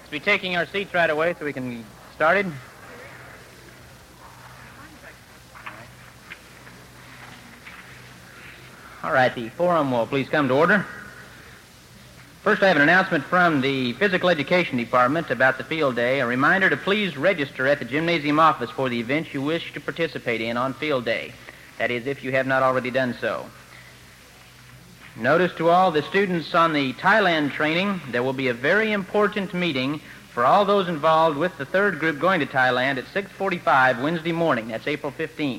Let's be taking our seats right away so we can get started. All right, the forum will please come to order. First, I have an announcement from the Physical Education Department about the field day. A reminder to please register at the gymnasium office for the events you wish to participate in on field day. That is, if you have not already done so. Notice to all the students on the Thailand training, there will be a very important meeting for all those involved with the third group going to Thailand at 6:45 Wednesday morning. That's April 15th.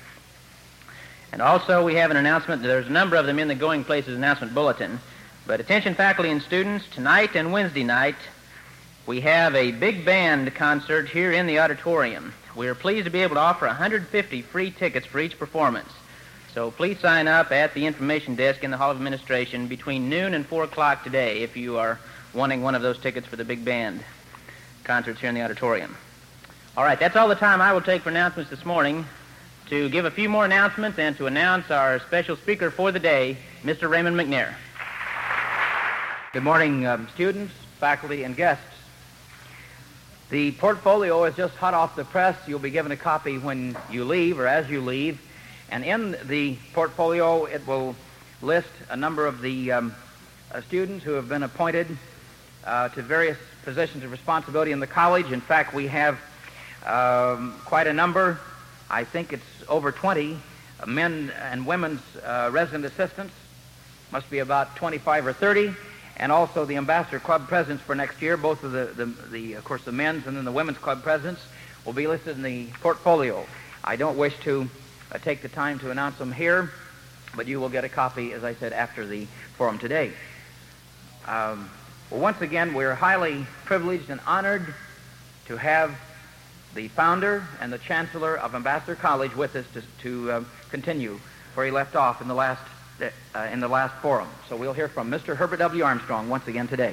And also we have an announcement. There's a number of them in the Going Places announcement bulletin. But attention faculty and students, tonight and Wednesday night, we have a big band concert here in the auditorium. We are pleased to be able to offer 150 free tickets for each performance. So please sign up at the information desk in the Hall of Administration between noon and 4 o'clock today if you are wanting one of those tickets for the big band concerts here in the auditorium. All right, that's all the time I will take for announcements this morning. To give a few more announcements and to announce our special speaker for the day, Mr. Raymond McNair. Good morning, students, faculty, and guests. The portfolio is just hot off the press. You'll be given a copy when you leave or as you leave. And in the portfolio, it will list a number of the students who have been appointed to various positions of responsibility in the college. In fact, we have quite a number. I think it's over 20 men and women's resident assistants. Must be about 25 or 30. And also the Ambassador Club presidents for next year. Both of of course, the men's and then the women's club presidents will be listed in the portfolio. I don't wish to take the time to announce them here, but you will get a copy, as I said, after the forum today. Well, once again, we're highly privileged and honored to have the founder and the chancellor of Ambassador College with us to continue where he left off in the last forum. So we'll hear from Mr. Herbert W. Armstrong once again today.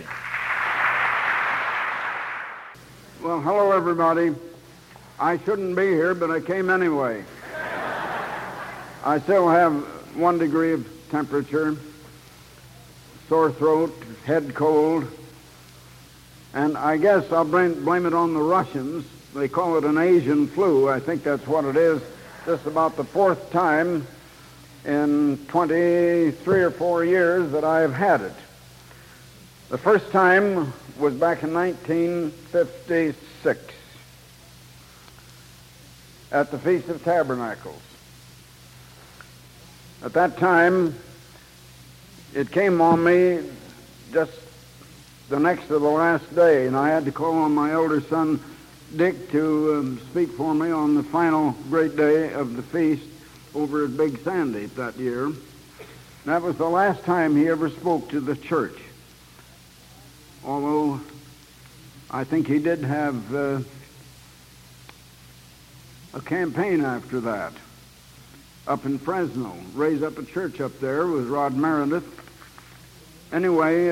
Well, hello, everybody. I shouldn't be here, but I came anyway. I still have 1 degree of temperature, sore throat, head cold, and I guess I'll blame it on the Russians. They call it an Asian flu. I think that's what it is. This is about the 4th time in 23 or 4 years that I have had it. The first time was back in 1956 at the Feast of Tabernacles. At that time, it came on me just the next to the last day, and I had to call on my elder son, Dick, to speak for me on the final great day of the feast over at Big Sandy that year. That was the last time he ever spoke to the church, although I think he did have a campaign after that up in Fresno, raise up a church up there with Rod Meredith. Anyway,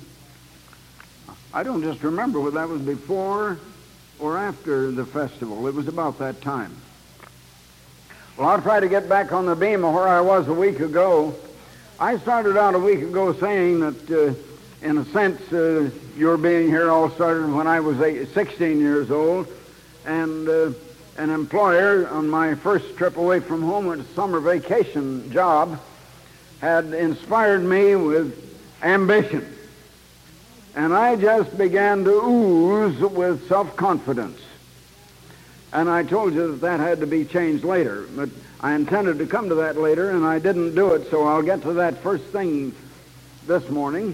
I don't just remember whether that was before or after the festival. It was about that time. Well, I'll try to get back on the beam of where I was a week ago. I started out a week ago saying that, in a sense, your being here all started when I was 16 years old, and an employer on my first trip away from home at a summer vacation job had inspired me with ambition. And I just began to ooze with self-confidence. And I told you that had to be changed later, but I intended to come to that later, and I didn't do it, so I'll get to that first thing this morning.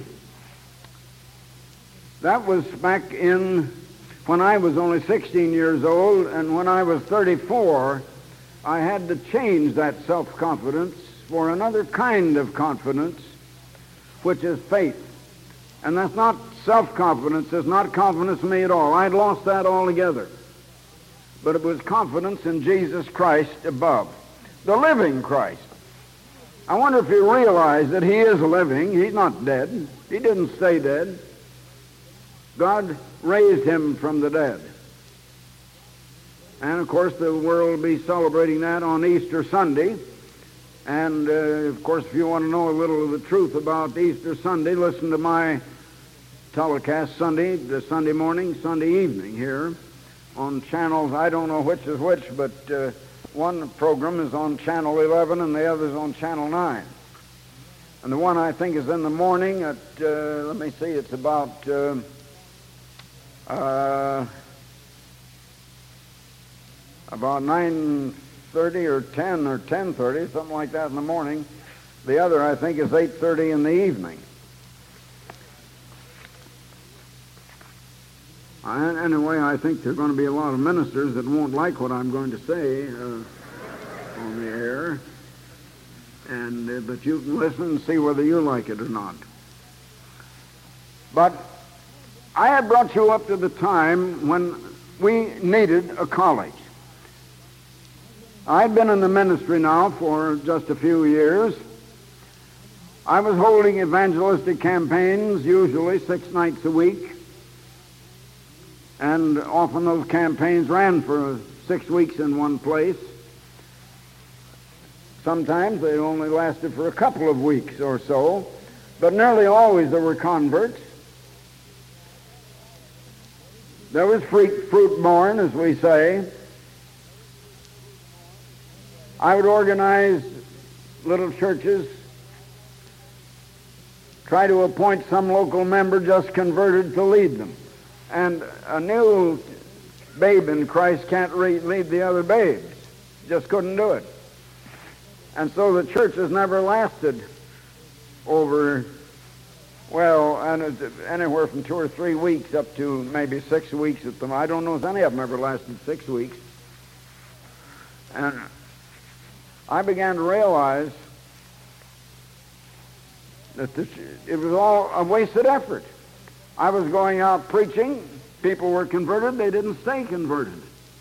That was back in when I was only 16 years old, and when I was 34, I had to change that self-confidence for another kind of confidence, which is faith. And that's not self-confidence. It's not confidence in me at all. I'd lost that altogether. But it was confidence in Jesus Christ above, the living Christ. I wonder if you realize that he is living. He's not dead. He didn't stay dead. God raised him from the dead. And, of course, the world will be celebrating that on Easter Sunday. And, of course, if you want to know a little of the truth about Easter Sunday, listen to my telecast Sunday morning, Sunday evening here on channels. I don't know which is which, but one program is on Channel 11 and the other is on Channel 9. And the one I think is in the morning at, let me see, it's about 9:30 or 10 or 10:30, something like that in the morning. The other, I think, is 8:30 in the evening. Anyway, I think there are going to be a lot of ministers that won't like what I'm going to say on the air. But you can listen and see whether you like it or not. But I had brought you up to the time when we needed a college. I'd been in the ministry now for just a few years. I was holding evangelistic campaigns, usually 6 nights a week. And often those campaigns ran for 6 weeks in one place. Sometimes they only lasted for a couple of weeks or so, but nearly always there were converts. There was fruit born, as we say. I would organize little churches, try to appoint some local member just converted to lead them. And a new babe in Christ can't lead the other babes. Just couldn't do it. And so the church has never lasted over, anywhere from 2 or 3 weeks up to maybe 6 weeks at them. I don't know if any of them ever lasted 6 weeks. And I began to realize that it was all a wasted effort. I was going out preaching. People were converted. They didn't stay converted.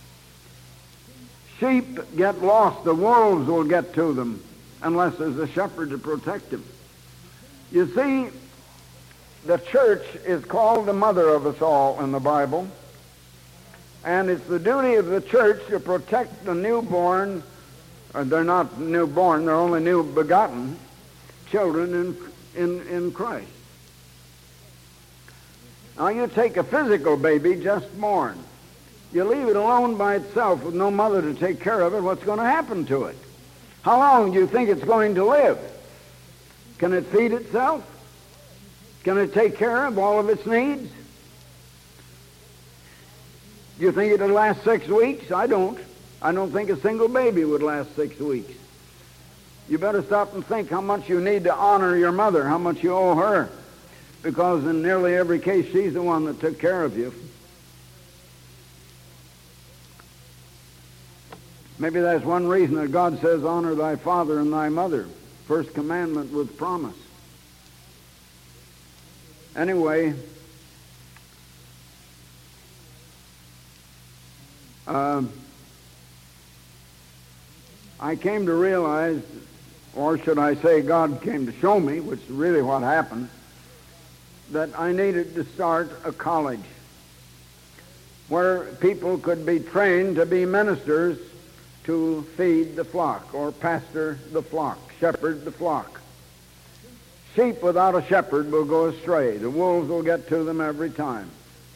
Sheep get lost. The wolves will get to them unless there's a shepherd to protect them. You see, the church is called the mother of us all in the Bible, and it's the duty of the church to protect the newborn. They're not newborn, they're only new begotten children in Christ. Now you take a physical baby just born. You leave it alone by itself with no mother to take care of it, what's going to happen to it? How long do you think it's going to live? Can it feed itself? Can it take care of all of its needs? Do you think it'll last 6 weeks? I don't. I don't think a single baby would last 6 weeks. You better stop and think how much you need to honor your mother, how much you owe her, because in nearly every case she's the one that took care of you. Maybe that's one reason that God says, honor thy father and thy mother. First commandment with promise. Anyway, I came to realize, or should I say God came to show me, which is really what happened, that I needed to start a college where people could be trained to be ministers to feed the flock, or pastor the flock, shepherd the flock. Sheep without a shepherd will go astray. The wolves will get to them every time.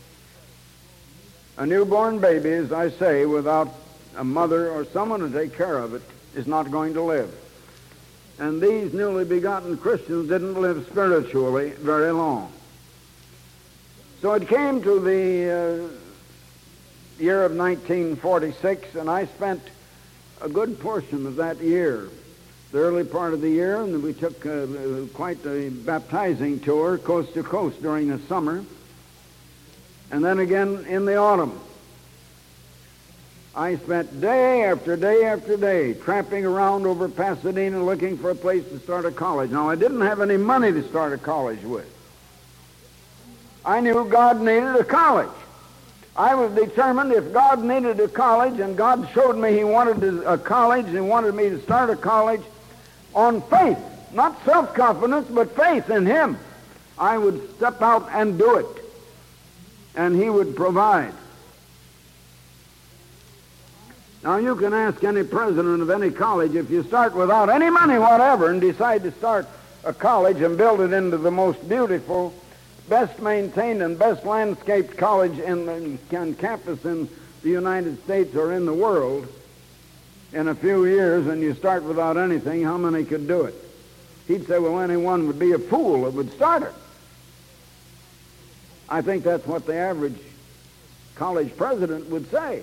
A newborn baby, as I say, without a mother or someone to take care of it, is not going to live. And these newly begotten Christians didn't live spiritually very long. So it came to the year of 1946, and I spent a good portion of that year, the early part of the year, and we took quite a baptizing tour coast to coast during the summer, and then again in the autumn. I spent day after day after day tramping around over Pasadena looking for a place to start a college. Now, I didn't have any money to start a college with. I knew God needed a college. I was determined if God needed a college, and God showed me he wanted a college and wanted me to start a college on faith, not self-confidence, but faith in him, I would step out and do it, and he would provide. Now, you can ask any president of any college, if you start without any money whatever and decide to start a college and build it into the most beautiful best maintained and best landscaped college on campus in the United States or in the world in a few years, and you start without anything, how many could do it? He'd say, well, anyone would be a fool that would start it. I think that's what the average college president would say.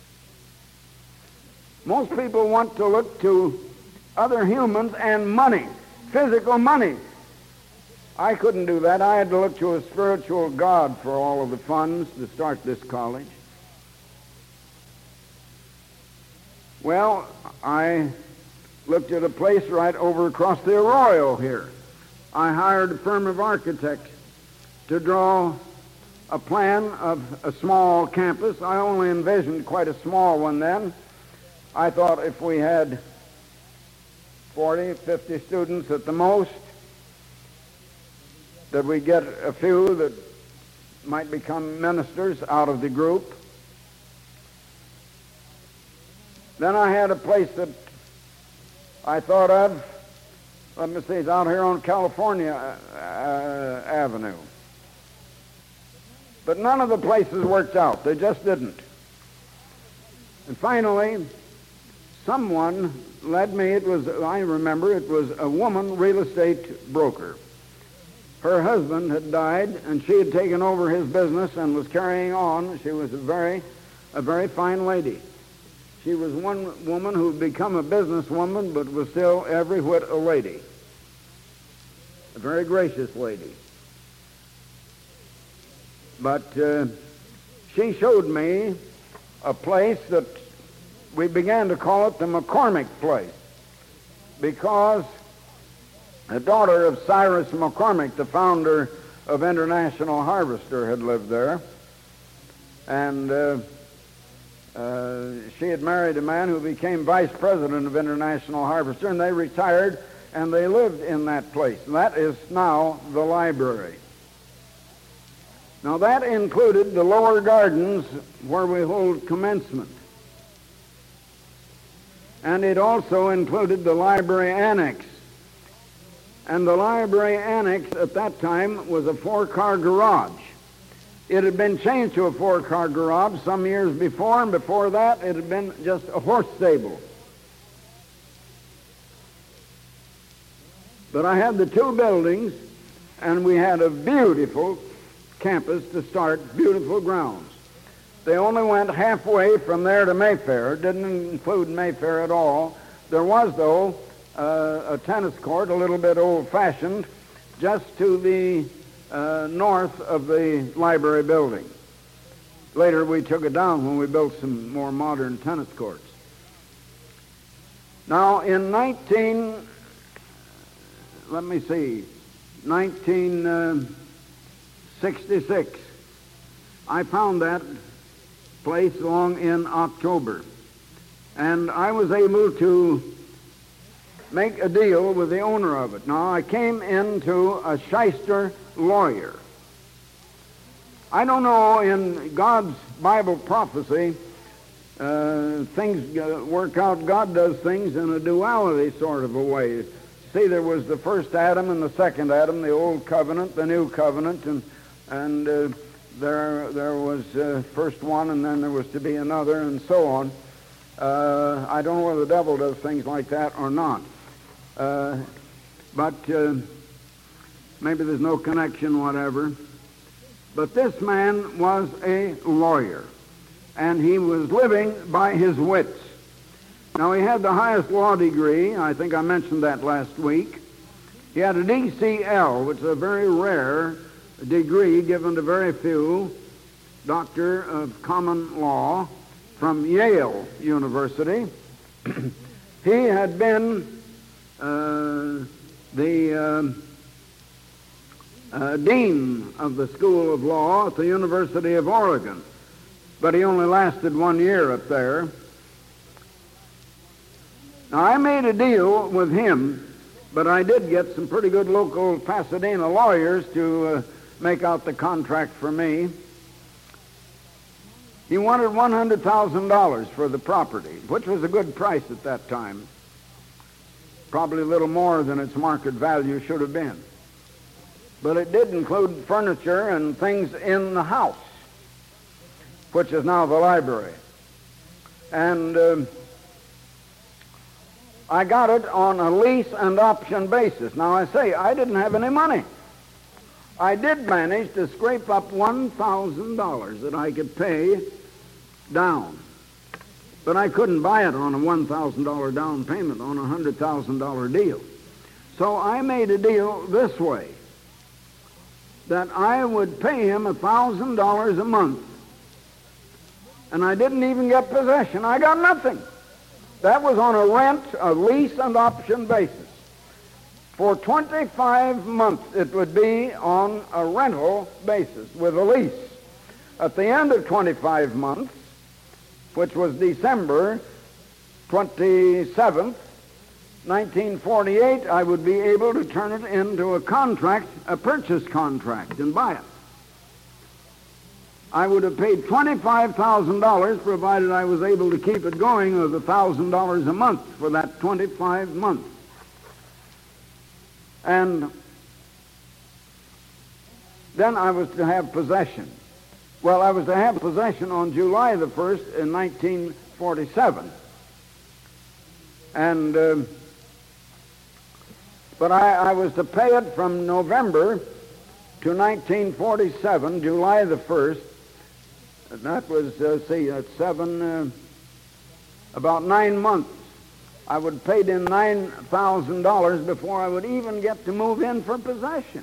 Most people want to look to other humans and money, physical money. I couldn't do that. I had to look to a spiritual God for all of the funds to start this college. Well, I looked at a place right over across the Arroyo here. I hired a firm of architects to draw a plan of a small campus. I only envisioned quite a small one then. I thought if we had 40, 50 students at the most, that we'd get a few that might become ministers out of the group. Then I had a place that I thought of, let me see, it's out here on California Avenue. But none of the places worked out. They just didn't. And finally, someone led me, I remember, it was a woman real estate broker. Her husband had died, and she had taken over his business and was carrying on. She was a very fine lady. She was one woman who had become a businesswoman, but was still every whit a lady. A very gracious lady. But she showed me a place that we began to call it the McCormick Place, because the daughter of Cyrus McCormick, the founder of International Harvester, had lived there. And she had married a man who became vice president of International Harvester, and they retired, and they lived in that place. And that is now the library. Now, that included the lower gardens where we hold commencement. And it also included the library annex. And the library annex at that time was a 4-car garage. It had been changed to a 4-car garage some years before, and before that it had been just a horse stable. But I had the two buildings, and we had a beautiful campus to start, beautiful grounds. They only went halfway from there to Mayfair. It didn't include Mayfair at all. There was, though, a tennis court, a little bit old-fashioned, just to the north of the library building. Later we took it down when we built some more modern tennis courts. Now in 1966, I found that place along in October, and I was able to make a deal with the owner of it. Now, I came into a shyster lawyer. I don't know, in God's Bible prophecy, things work out. God does things in a duality sort of a way. See, there was the first Adam and the second Adam, the old covenant, the new covenant, and there was first one, and then there was to be another, and so on. I don't know whether the devil does things like that or not. But maybe there's no connection, whatever. But this man was a lawyer, and he was living by his wits. Now, he had the highest law degree. I think I mentioned that last week. He had a DCL, which is a very rare degree given to very few, Doctor of Common Law, from Yale University. He had been the dean of the School of Law at the University of Oregon, but he only lasted 1 year up there. Now, I made a deal with him, but I did get some pretty good local Pasadena lawyers to make out the contract for me. He wanted $100,000 for the property, which was a good price at that time. Probably a little more than its market value should have been. but it did include furniture and things in the house, which is now the library. And I got it on a lease and option basis. Now, I say, I didn't have any money. I did manage to scrape up $1,000 that I could pay down. But I couldn't buy it on a $1,000 down payment on a $100,000 deal. So I made a deal this way, that I would pay him $1,000 a month. And I didn't even get possession. I got nothing. That was on a rent, a lease, and option basis. For 25 months, it would be on a rental basis with a lease. At the end of 25 months, which was December 27th, 1948, I would be able to turn it into a contract, a purchase contract, and buy it. I would have paid $25,000 provided I was able to keep it going with $1,000 a month for that 25 months. And then I was to have possession. Well, I was to have possession on July the 1st in 1947. And, but I was to pay it from November to 1947, July the 1st. And that was, that's about 9 months. I would have paid in $9,000 before I would even get to move in for possession.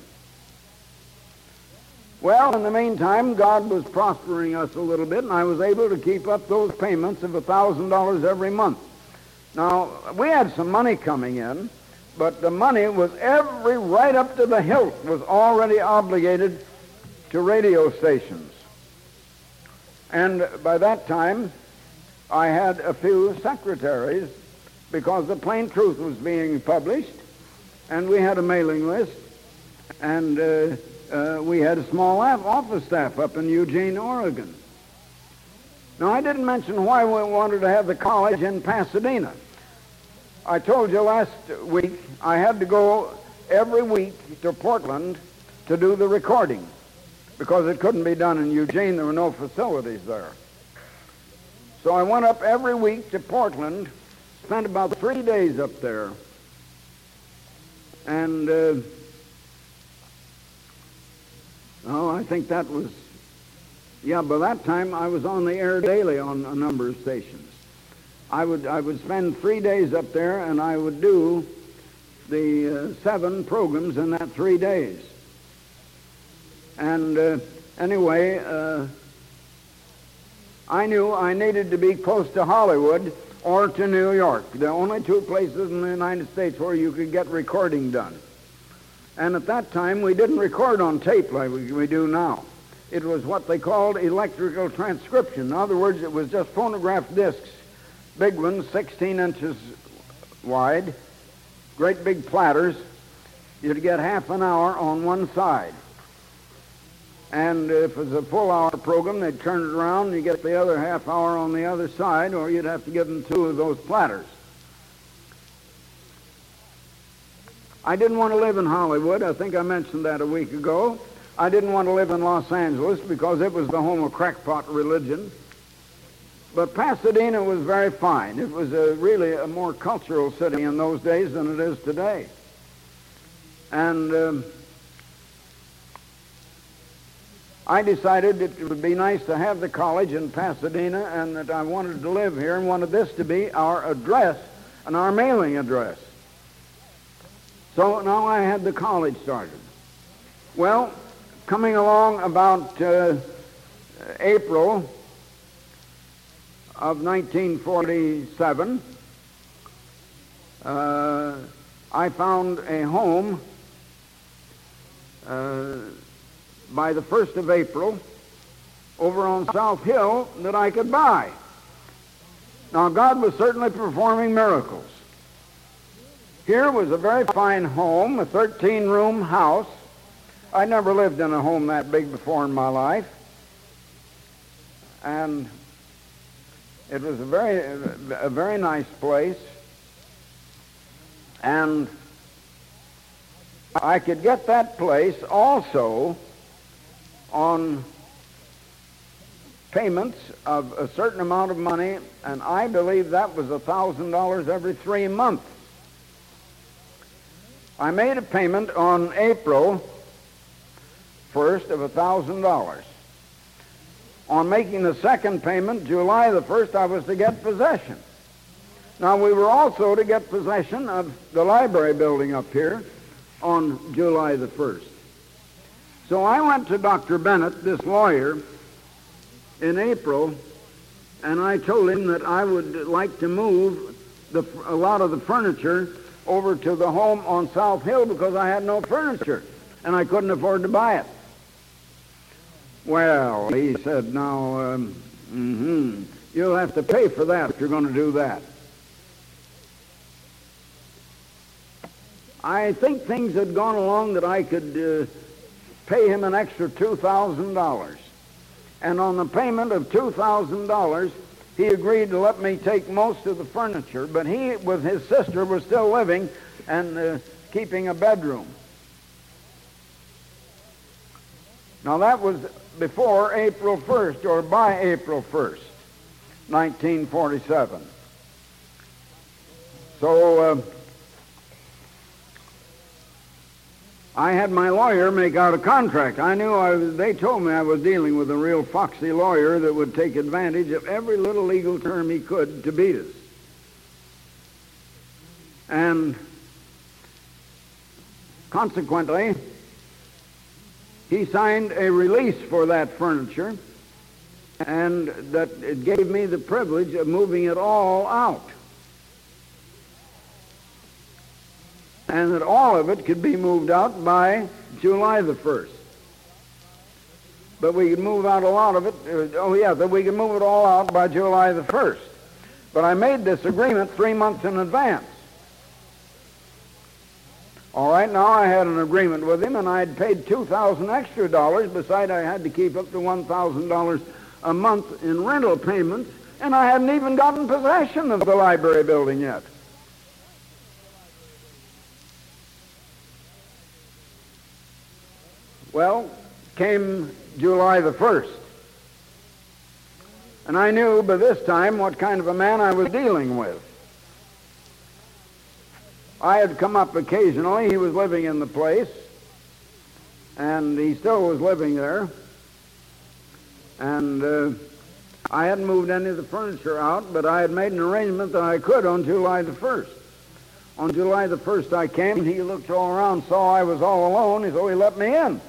Well, in the meantime, God was prospering us a little bit, and I was able to keep up those payments of $1,000 every month. Now, we had some money coming in, but the money was right up to the hilt, was already obligated to radio stations. And by that time, I had a few secretaries because the Plain Truth was being published, and we had a mailing list, and we had a small office staff up in Eugene, Oregon. Now, I didn't mention why we wanted to have the college in Pasadena. I told you last week I had to go every week to Portland to do the recording because it couldn't be done in Eugene. There were no facilities there. So I went up every week to Portland, spent about 3 days up there, and I think that was, by that time I was on the air daily on a number of stations. I would spend 3 days up there, and I would do the 7 programs in that 3 days. And anyway, I knew I needed to be close to Hollywood or to New York, the only 2 places in the United States where you could get recording done. And at that time, we didn't record on tape like we do now. It was what they called electrical transcription. In other words, it was just phonograph discs, big ones, 16 inches wide, great big platters. You'd get half an hour on one side. And if it was a full-hour program, they'd turn it around and you get the other half hour on the other side, or you'd have to give them 2 of those platters. I didn't want to live in Hollywood. I think I mentioned that a week ago. I didn't want to live in Los Angeles because it was the home of crackpot religion. But Pasadena was very fine. It was really a more cultural city in those days than it is today. And I decided it would be nice to have the college in Pasadena, and that I wanted to live here and wanted this to be our address and our mailing address. So now I had the college started. Well, coming along about April of 1947, I found a home by the 1st of April over on South Hill that I could buy. Now, God was certainly performing miracles. Here was a very fine home, a 13-room house. I never lived in a home that big before in my life. And it was a very nice place. And I could get that place also on payments of a certain amount of money, and I believe that was $1,000 every 3 months. I made a payment on April 1st of $1,000. On making the second payment, July the 1st, I was to get possession. Now, we were also to get possession of the library building up here on July the 1st. So I went to Dr. Bennett, this lawyer, in April, and I told him that I would like to move a lot of the furniture over to the home on South Hill because I had no furniture, and I couldn't afford to buy it. Well, he said, now, you'll have to pay for that if you're going to do that. I think things had gone along that I could pay him an extra $2,000. And on the payment of $2,000, he agreed to let me take most of the furniture, but he, with his sister, was still living and keeping a bedroom. Now, that was before April 1st, or by April 1st, 1947. So I had my lawyer make out a contract. I knew they told me I was dealing with a real foxy lawyer that would take advantage of every little legal term he could to beat us. And consequently, he signed a release for that furniture, and that it gave me the privilege of moving it all out. And that all of it could be moved out by July the 1st. But we could move out a lot of it, that we could move it all out by July the 1st. But I made this agreement 3 months in advance. All right, now I had an agreement with him, and I had paid $2,000 extra dollars, besides I had to keep up to $1,000 a month in rental payments, and I hadn't even gotten possession of the library building yet. Well, came July the 1st. And I knew by this time what kind of a man I was dealing with. I had come up occasionally. He was living in the place, and he still was living there. And I hadn't moved any of the furniture out, but I had made an arrangement that I could on July the 1st. On July the 1st I came, and he looked all around, saw I was all alone, so he let me in.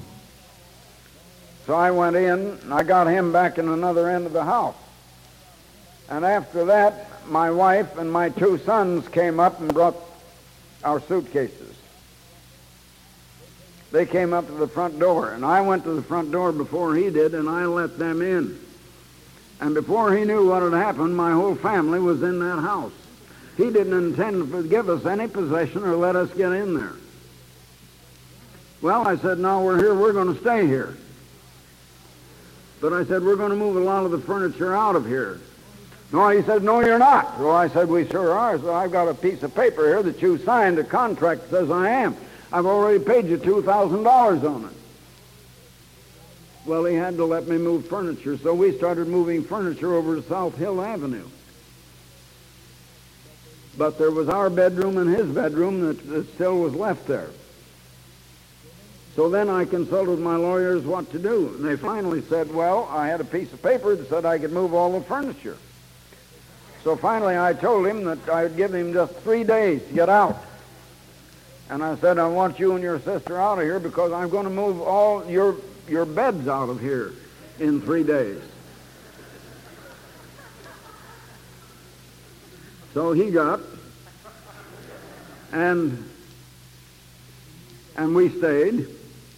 So I went in, and I got him back in another end of the house. And after that, my wife and my 2 sons came up and brought our suitcases. They came up to the front door, and I went to the front door before he did, and I let them in. And before he knew what had happened, my whole family was in that house. He didn't intend to give us any possession or let us get in there. Well, I said, now we're here, we're going to stay here. But I said, we're going to move a lot of the furniture out of here. No, he said, no, you're not. Well, I said, we sure are. So I've got a piece of paper here that you signed, a contract that says I am. I've already paid you $2,000 on it. Well, he had to let me move furniture, so we started moving furniture over to South Hill Avenue. But there was our bedroom and his bedroom that still was left there. So then I consulted my lawyers what to do. And they finally said, well, I had a piece of paper that said I could move all the furniture. So finally I told him that I would give him just 3 days to get out. And I said, I want you and your sister out of here because I'm going to move all your beds out of here in 3 days. So he got, and we stayed.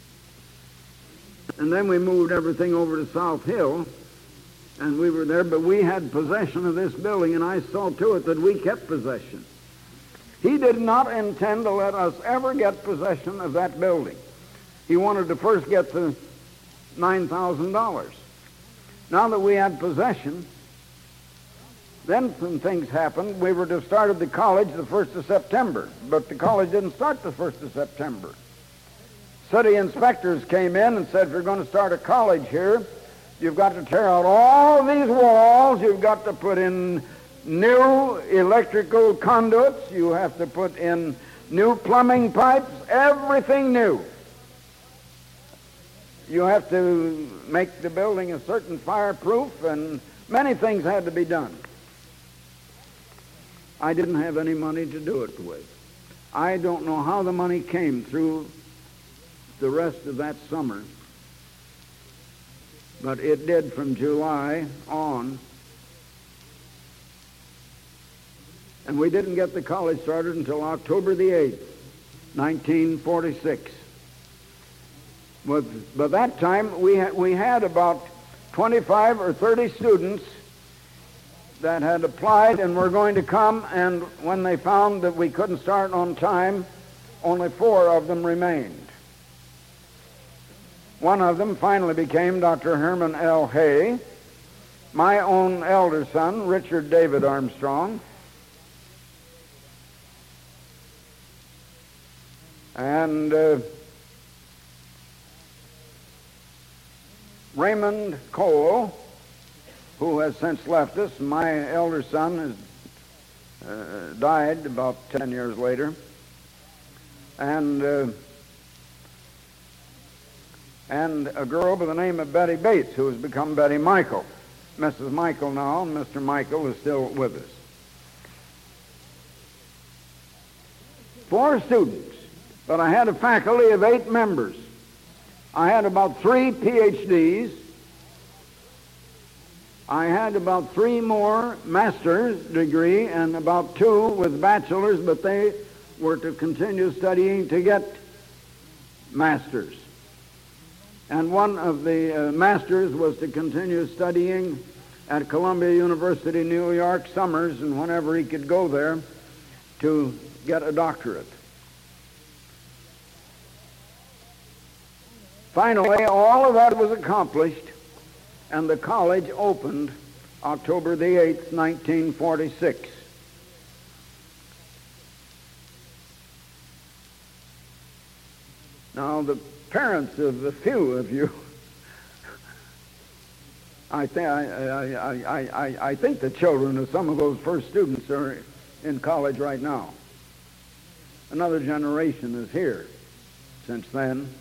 And then we moved everything over to South Hill, and we were there, but we had possession of this building, and I saw to it that we kept possession. He did not intend to let us ever get possession of that building. He wanted to first get the $9,000. Now that we had possession, Then some things happened. We were to have started the college the 1st of September, but the college didn't start the 1st of September. City inspectors came in and said, if you're going to start a college here, you've got to tear out all these walls. You've got to put in new electrical conduits. You have to put in new plumbing pipes, everything new. You have to make the building a certain fireproof, and many things had to be done. I didn't have any money to do it with. I don't know how the money came through the rest of that summer, but it did from July on. And we didn't get the college started until October the 8th, 1946. By that time, we had about 25 or 30 students that had applied and were going to come, and when they found that we couldn't start on time, only 4 of them remained. One of them finally became Dr. Herman L. Hay, my own elder son, Richard David Armstrong, and Raymond Cole, who has since left us. My elder son has died about 10 years later. And a girl by the name of Betty Bates, who has become Betty Michael. Mrs. Michael now, and Mr. Michael is still with us. 4 students, but I had a faculty of 8 members. I had about 3 PhDs. I had about 3 more master's degree and about 2 with bachelor's, but they were to continue studying to get masters. And one of the masters was to continue studying at Columbia University, New York, summers, and whenever he could go there to get a doctorate. Finally, all of that was accomplished, and the college opened October the 8th, 1946. Now, the parents of a few of you, I think the children of some of those first students are in college right now. Another generation is here since then.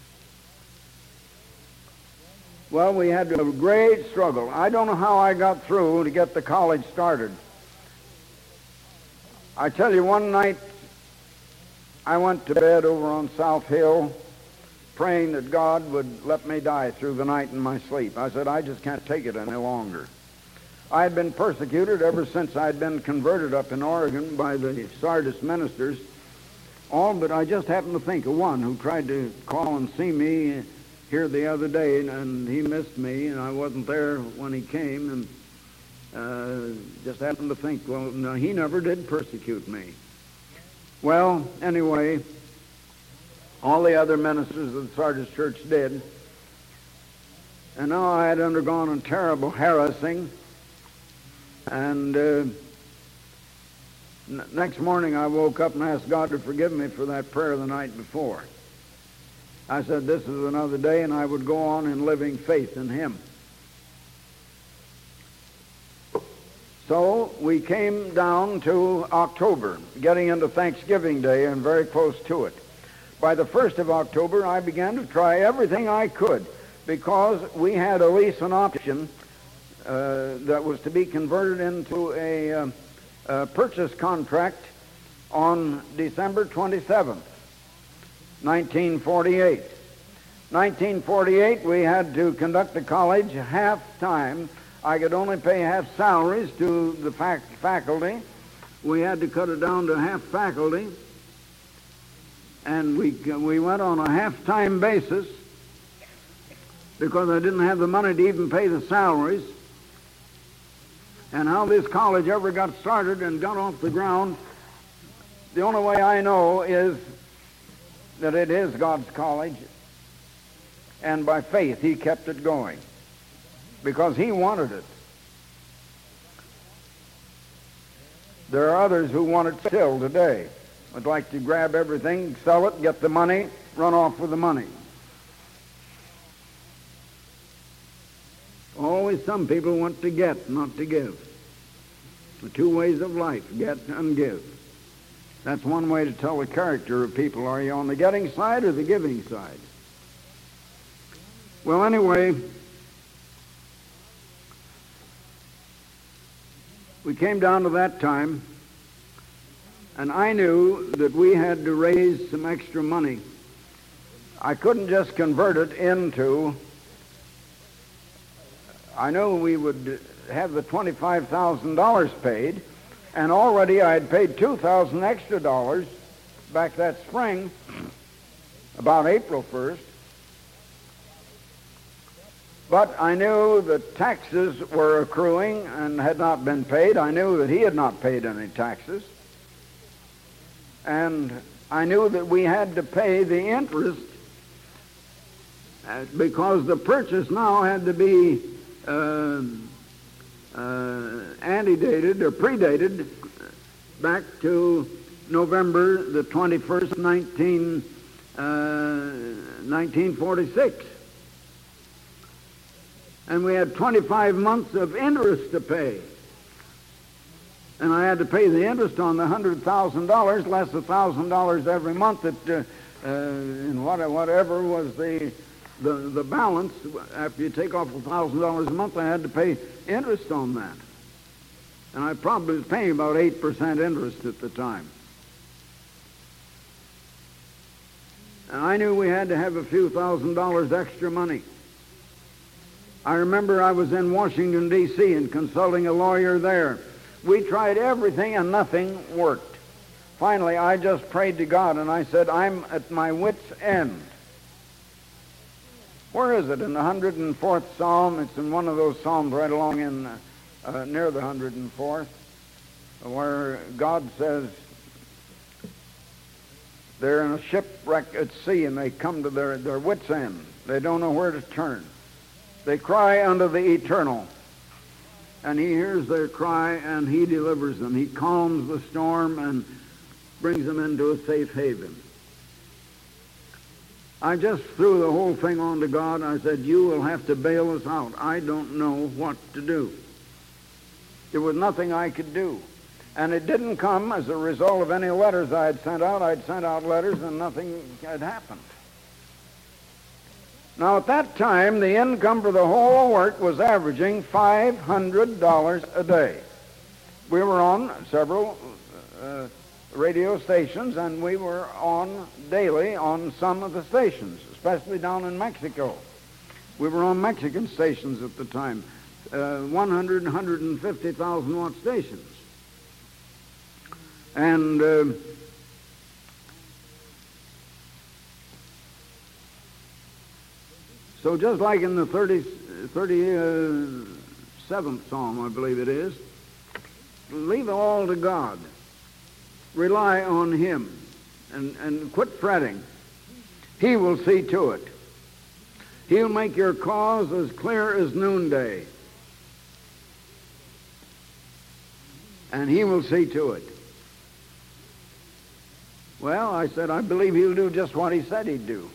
Well, we had a great struggle. I don't know how I got through to get the college started. I tell you, one night I went to bed over on South Hill praying that God would let me die through the night in my sleep. I said, I just can't take it any longer. I had been persecuted ever since I'd been converted up in Oregon by the Sardis ministers. But I just happened to think of one who tried to call and see me here the other day, and he missed me, and I wasn't there when he came, and just happened to think, well, no, he never did persecute me. Well, anyway, all the other ministers of the Sardis Church did, and now I had undergone a terrible harassing, and next morning I woke up and asked God to forgive me for that prayer the night before. I said, this is another day, and I would go on in living faith in Him. So we came down to October, getting into Thanksgiving Day and very close to it. By the 1st of October, I began to try everything I could, because we had a lease and option that was to be converted into a purchase contract on December 27th. 1948. 1948, we had to conduct the college half-time. I could only pay half salaries to the faculty. We had to cut it down to half faculty. And we went on a half-time basis because I didn't have the money to even pay the salaries. And how this college ever got started and got off the ground, the only way I know is that it is God's college, and by faith He kept it going because He wanted it. There are others who want it still today. Would like to grab everything, sell it, get the money, run off with the money. Always some people want to get, not to give. The two ways of life, get and give. That's one way to tell the character of people. Are you on the getting side or the giving side? Well, anyway, we came down to that time, and I knew that we had to raise some extra money. I couldn't just convert it into... I knew we would have the $25,000 paid, and already I had paid $2,000 extra dollars back that spring, about April 1st. But I knew that taxes were accruing and had not been paid. I knew that he had not paid any taxes. And I knew that we had to pay the interest because the purchase now had to be antedated or predated back to November the 21st, 1946. And we had 25 months of interest to pay. And I had to pay the interest on the $100,000 less $1,000 every month that, in whatever was the balance. After you take off $1,000 a month, I had to pay interest on that. And I probably was paying about 8% interest at the time. And I knew we had to have a few $1,000s extra money. I remember I was in Washington, D.C. and consulting a lawyer there. We tried everything and nothing worked. Finally, I just prayed to God and I said, I'm at my wit's end. Where is it? In the 104th Psalm. It's in one of those Psalms right along in near the 104th, where God says they're in a shipwreck at sea and they come to their wit's end. They don't know where to turn. They cry unto the Eternal, and he hears their cry and he delivers them. He calms the storm and brings them into a safe haven. I just threw the whole thing on to God. I said, you will have to bail us out. I don't know what to do. There was nothing I could do. And it didn't come as a result of any letters I had sent out. I'd sent out letters and nothing had happened. Now, at that time, the income for the whole work was averaging $500 a day. We were on several radio stations, and we were on daily on some of the stations, especially down in Mexico. We were on Mexican stations at the time, 100 and 150,000 watt stations. And so just like in the 37th Psalm, I believe it is, leave it all to God. Rely on him and quit fretting. He will see to it. He'll make your cause as clear as noonday. And he will see to it. Well, I said, I believe he'll do just what he said he'd do.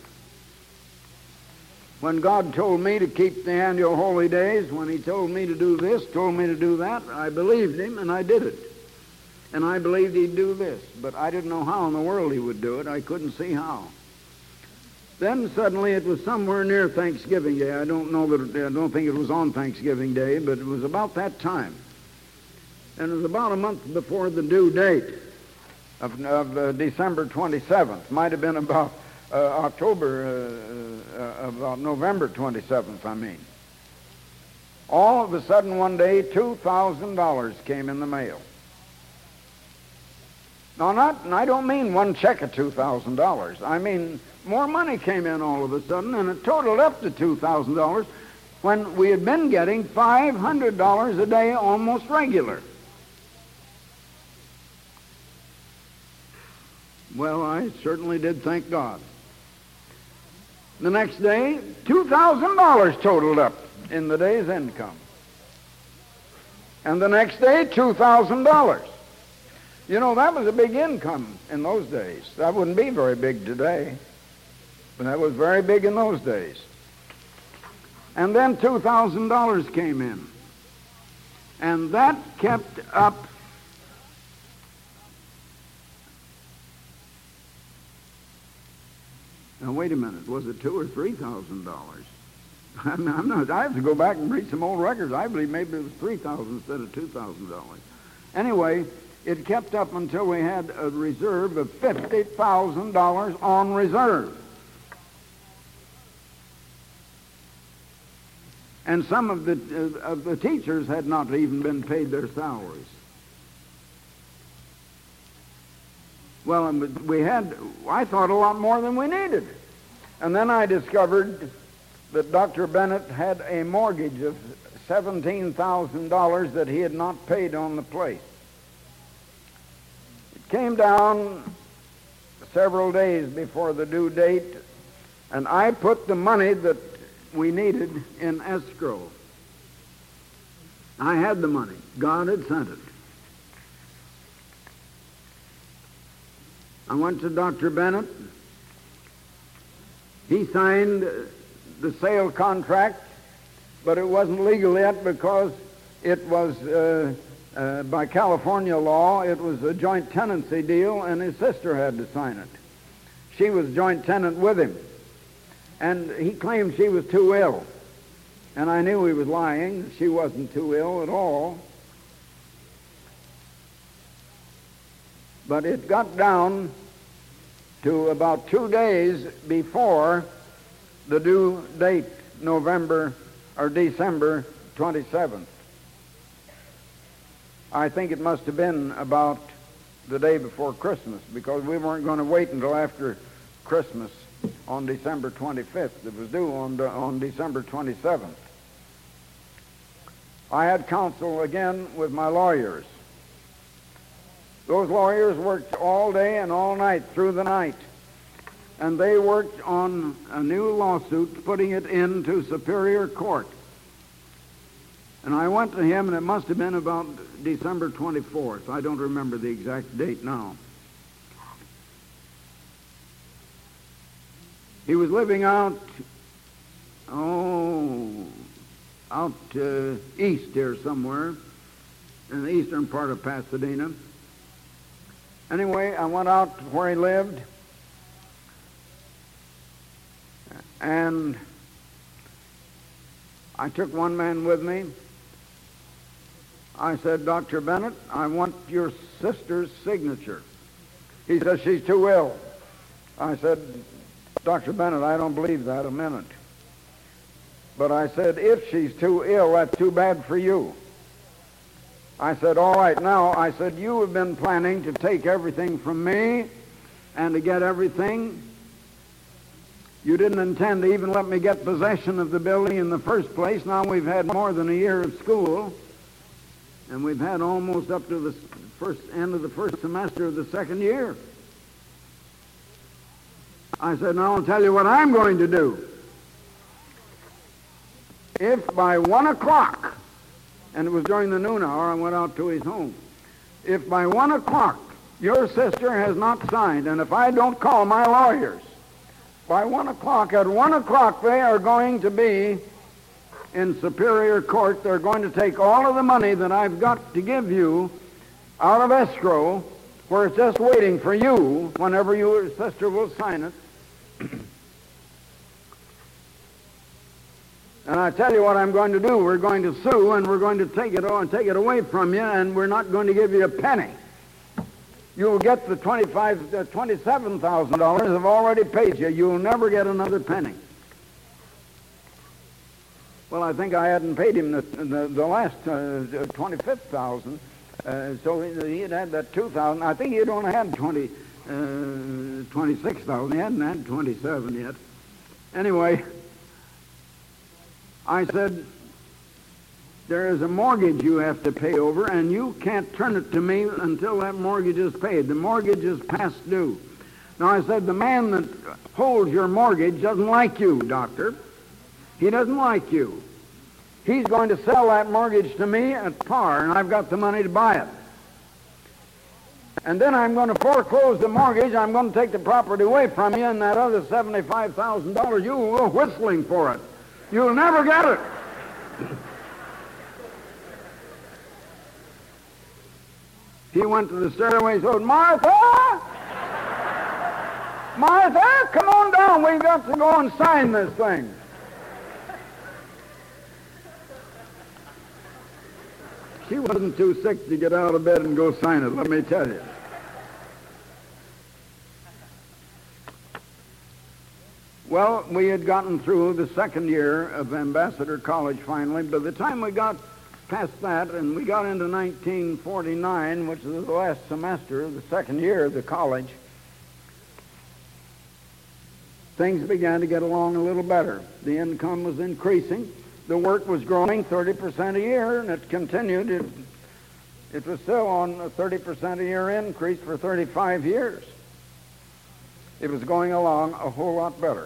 When God told me to keep the annual holy days, when he told me to do this, told me to do that, I believed him and I did it. And I believed he'd do this, but I didn't know how in the world he would do it. I couldn't see how. Then suddenly it was somewhere near Thanksgiving Day. I don't think it was on Thanksgiving Day, but it was about that time. And it was about a month before the due date of December 27th. Might have been about about November 27th, I mean. All of a sudden one day, $2,000 came in the mail. Now, I don't mean one check of $2,000. I mean more money came in all of a sudden, and it totaled up to $2,000 when we had been getting $500 a day almost regular. Well, I certainly did thank God. The next day, $2,000 totaled up in the day's income. And the next day, $2,000. You know, that was a big income in those days. That wouldn't be very big today, but that was very big in those days. And then $2,000 came in. And that kept up now, wait a minute. Was it $2,000 or $3,000? I'm not. I have to go back and read some old records. I believe maybe it was $3,000 instead of $2,000. Anyway, it kept up until we had a reserve of $50,000 on reserve. And some of the teachers had not even been paid their salaries. Well, I thought a lot more than we needed. And then I discovered that Dr. Bennett had a mortgage of $17,000 that he had not paid on the place. It came down several days before the due date, and I put the money that we needed in escrow. I had the money. God had sent it. I went to Dr. Bennett. He signed the sale contract, but it wasn't legal yet because it was, by California law, it was a joint tenancy deal, and his sister had to sign it. She was joint tenant with him. And he claimed she was too ill. And I knew he was lying. She wasn't too ill at all. But it got down to about 2 days before the due date, December 27th. I think it must have been about the day before Christmas, because we weren't going to wait until after Christmas on December 25th. It was due on December 27th. I had counsel again with my lawyers. Those lawyers worked all day and all night through the night, and they worked on a new lawsuit, putting it into Superior Court. And I went to him, and it must have been about December 24th. I don't remember the exact date now. He was living out east here somewhere, in the eastern part of Pasadena. Anyway, I went out where he lived, and I took one man with me. I said, Dr. Bennett, I want your sister's signature. He said, she's too ill. I said, Dr. Bennett, I don't believe that a minute. But I said, if she's too ill, that's too bad for you. I said, all right, now, I said, you have been planning to take everything from me and to get everything. You didn't intend to even let me get possession of the building in the first place. Now we've had more than a year of school, and we've had almost up to the end of the first semester of the second year. I said, now I'll tell you what I'm going to do. If by 1 o'clock, and it was during the noon hour, I went out to his home. If by 1 o'clock your sister has not signed, and if I don't call my lawyers, by 1 o'clock, at 1 o'clock they are going to be in Superior Court. They're going to take all of the money that I've got to give you out of escrow, where it's just waiting for you whenever your sister will sign it. And I tell you what I'm going to do. We're going to sue, and we're going to take it away from you, and we're not going to give you a penny. You'll get the $27,000 I've already paid you. You'll never get another penny. Well, I think I hadn't paid him the last $25,000, so he had had that $2,000. I think he had only had $26,000. He hadn't had $27,000 yet. Anyway, I said, there is a mortgage you have to pay over, and you can't turn it to me until that mortgage is paid. The mortgage is past due. Now, I said, the man that holds your mortgage doesn't like you, doctor. He doesn't like you. He's going to sell that mortgage to me at par, and I've got the money to buy it. And then I'm going to foreclose the mortgage. I'm going to take the property away from you, and that other $75,000, you will go whistling for it. You'll never get it. He went to the stairway and said, Martha! Martha, come on down. We've got to go and sign this thing. She wasn't too sick to get out of bed and go sign it, let me tell you. Well, we had gotten through the second year of Ambassador College finally. By the time we got past that and we got into 1949, which was the last semester of the second year of the college, things began to get along a little better. The income was increasing. The work was growing 30% a year, and it continued. It was still on a 30% a year increase for 35 years. It was going along a whole lot better.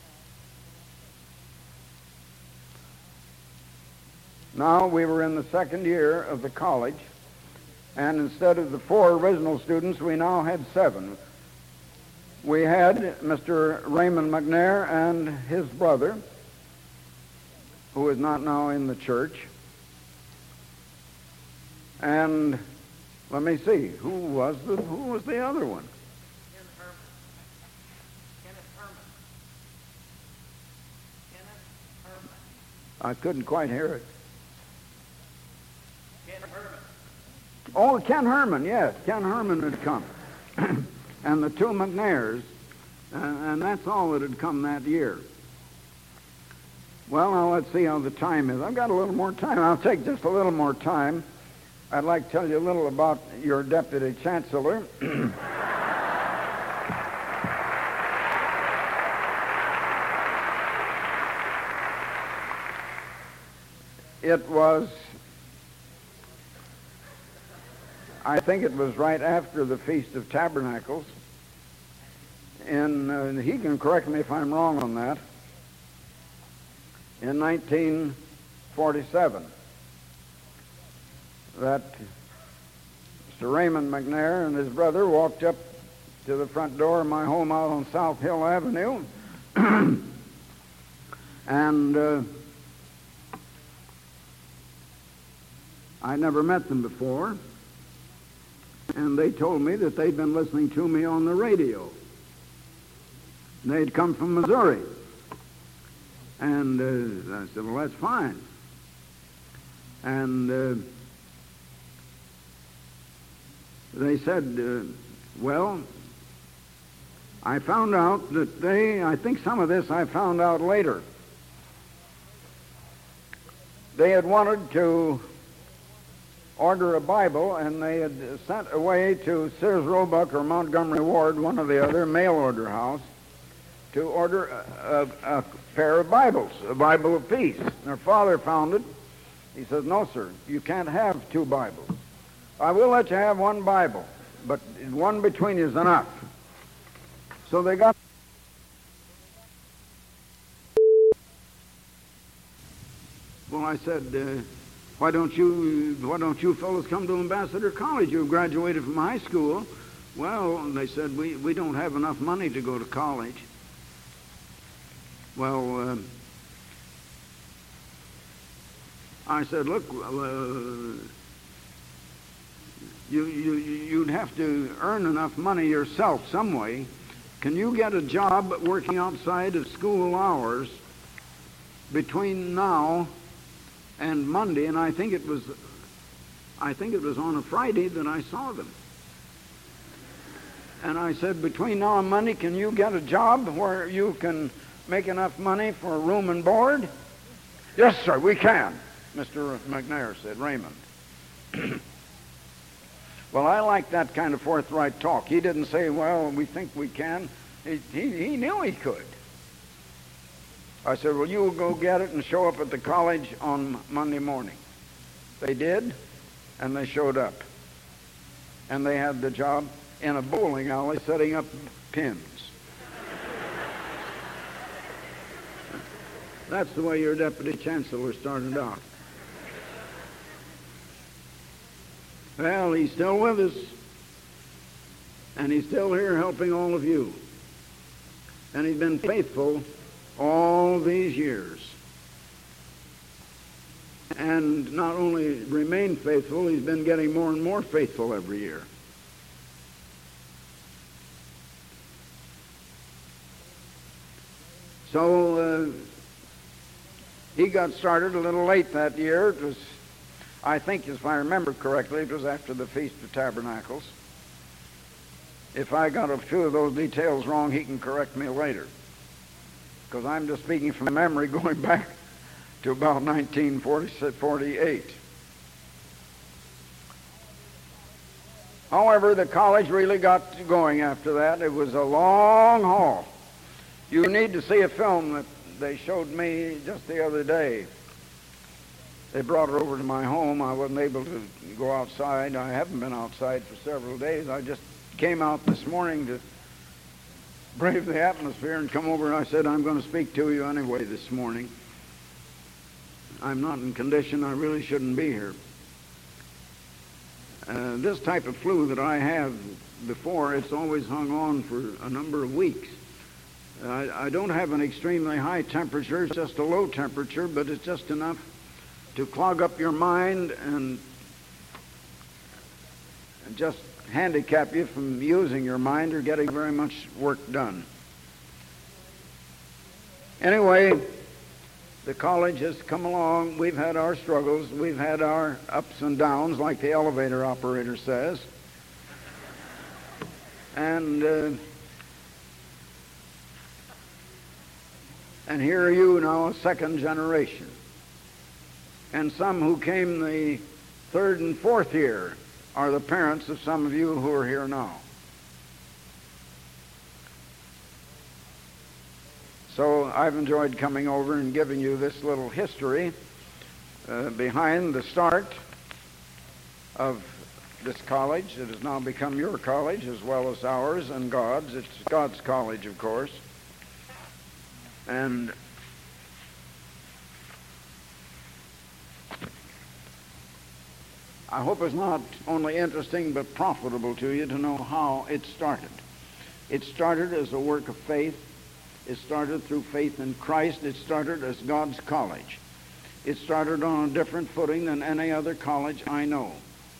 Now we were in the second year of the college, and instead of the 4 original students, we now had 7. We had Mr. Raymond McNair and his brother, who is not now in the church. And let me see, who was the other one? Kenneth Herman. I couldn't quite hear it. Ken Herman. Oh, Ken Herman, yes. Ken Herman had come. And the 2 McNairs, and that's all that had come that year. Well, now let's see how the time is. I've got a little more time. I'll take just a little more time. I'd like to tell you a little about your Deputy Chancellor. It was, I think it was right after the Feast of Tabernacles, and he can correct me if I'm wrong on that, in 1947, that Mr. Raymond McNair and his brother walked up to the front door of my home out on South Hill Avenue, and I'd never met them before, and they told me that they'd been listening to me on the radio. They'd come from Missouri. And I said, well, that's fine. And they said, well, I found out that I think some of this I found out later. They had wanted to order a Bible, and they had sent away to Sears Roebuck or Montgomery Ward, one or the other, mail order house, to order a pair of Bibles, a Bible of peace. Their father found it. He says, no, sir, you can't have 2 Bibles. I will let you have 1 Bible, but one between you is enough. So they got... Well, I said, why don't you fellows come to Ambassador College? You've graduated from high school. Well, they said, we don't have enough money to go to college. Well, I said, look, you'd have to earn enough money yourself some way. Can you get a job working outside of school hours between now and Monday? And I think it was on a Friday that I saw them. And I said, between now and Monday, can you get a job where you can make enough money for room and board? Yes, sir, we can, Mr. McNair said, Raymond. Well, I like that kind of forthright talk. He didn't say, well, we think we can. He knew he could. I said, well, you will go get it and show up at the college on Monday morning. They did, and they showed up. And they had the job in a bowling alley setting up pins. That's the way your Deputy Chancellor started out. Well, he's still with us. And he's still here helping all of you. And he's been faithful all these years. And not only remained faithful, he's been getting more and more faithful every year. So he got started a little late that year. It was, I think, if I remember correctly, it was after the Feast of Tabernacles. If I got a few of those details wrong, he can correct me later. Because I'm just speaking from memory going back to about 1948. However, the college really got going after that. It was a long haul. You need to see a film that they showed me just the other day. They brought it over to my home. I wasn't able to go outside. I haven't been outside for several days. I just came out this morning to brave the atmosphere and come over, and I said, I'm going to speak to you anyway this morning. I'm not in condition. I really shouldn't be here. This type of flu that I have before, it's always hung on for a number of weeks. I don't have an extremely high temperature. It's just a low temperature, but it's just enough to clog up your mind and just handicap you from using your mind or getting very much work done. Anyway, the college has come along. We've had our struggles. We've had our ups and downs, like the elevator operator says. And here are you now, a second generation. And some who came the third and fourth year are the parents of some of you who are here now. So I've enjoyed coming over and giving you this little history behind the start of this college. It has now become your college as well as ours and God's. It's God's college, of course. And I hope it's not only interesting but profitable to you to know how it started. It started as a work of faith. It started through faith in Christ. It started as God's college. It started on a different footing than any other college I know.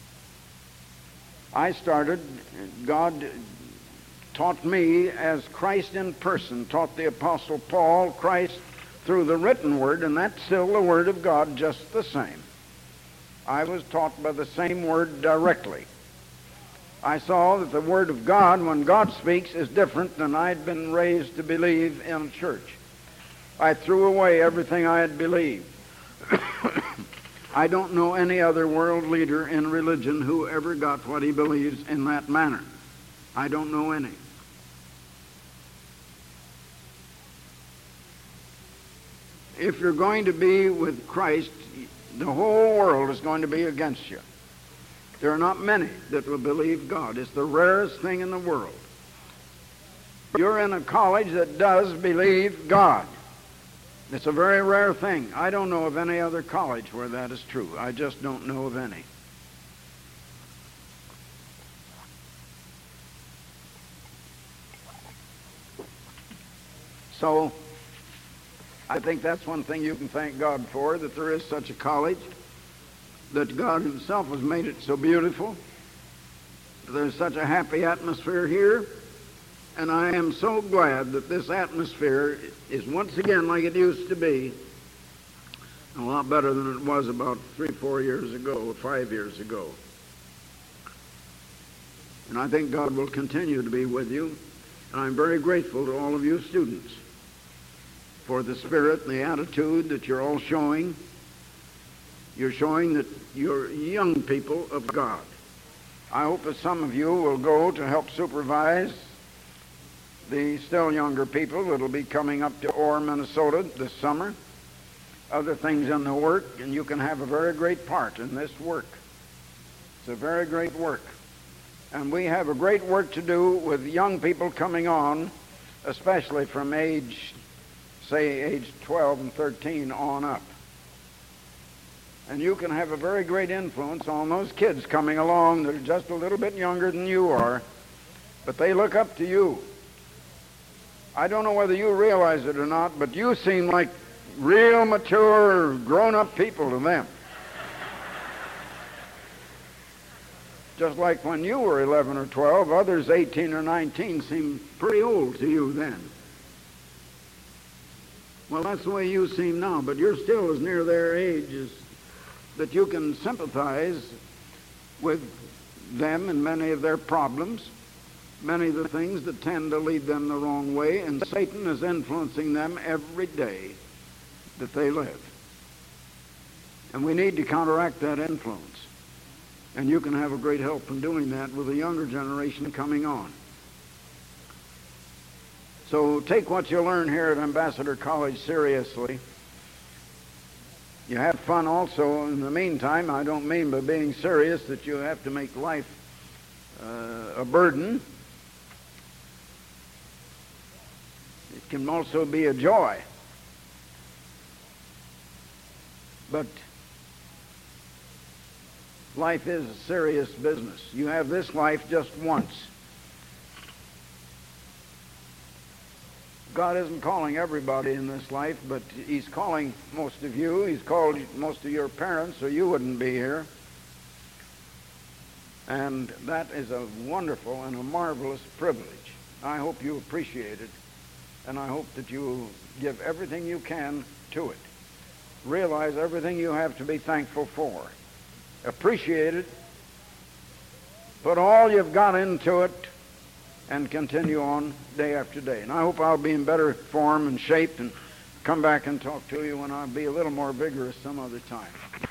God taught me as Christ in person, taught the Apostle Paul, Christ through the written word, and that's still the Word of God just the same. I was taught by the same Word directly. I saw that the Word of God, when God speaks, is different than I'd been raised to believe in a church. I threw away everything I had believed. I don't know any other world leader in religion who ever got what he believes in that manner. I don't know any. If you're going to be with Christ, the whole world is going to be against you. There are not many that will believe God. It's the rarest thing in the world. You're in a college that does believe God. It's a very rare thing. I don't know of any other college where that is true. I just don't know of any. So, I think that's one thing you can thank God for, that there is such a college, that God himself has made it so beautiful. There's such a happy atmosphere here, and I am so glad that this atmosphere is once again like it used to be, a lot better than it was about 3-4 years ago, or 5 years ago. And I think God will continue to be with you, and I'm very grateful to all of you students for the spirit and the attitude that you're all showing. You're showing that you're young people of God. I hope that some of you will go to help supervise the still younger people that will be coming up to Orr, Minnesota this summer. Other things in the work, and you can have a very great part in this work. It's a very great work. And we have a great work to do with young people coming on, especially from age 12 and 13 on up. And you can have a very great influence on those kids coming along that are just a little bit younger than you are, but they look up to you. I don't know whether you realize it or not, but you seem like real mature, grown-up people to them. Just like when you were 11 or 12, others 18 or 19 seemed pretty old to you then. Well, that's the way you seem now, but you're still as near their age as that you can sympathize with them and many of their problems, many of the things that tend to lead them the wrong way, and Satan is influencing them every day that they live. And we need to counteract that influence. And you can have a great help in doing that with the younger generation coming on. So take what you learn here at Ambassador College seriously. You have fun also in the meantime. I don't mean by being serious that you have to make life a burden. It can also be a joy. But life is a serious business. You have this life just once. God isn't calling everybody in this life, but he's calling most of you. He's called most of your parents, or you wouldn't be here. And that is a wonderful and a marvelous privilege. I hope you appreciate it, and I hope that you give everything you can to it. Realize everything you have to be thankful for. Appreciate it. Put all you've got into it, and continue on day after day. And I hope I'll be in better form and shape and come back and talk to you when I'll be a little more vigorous some other time.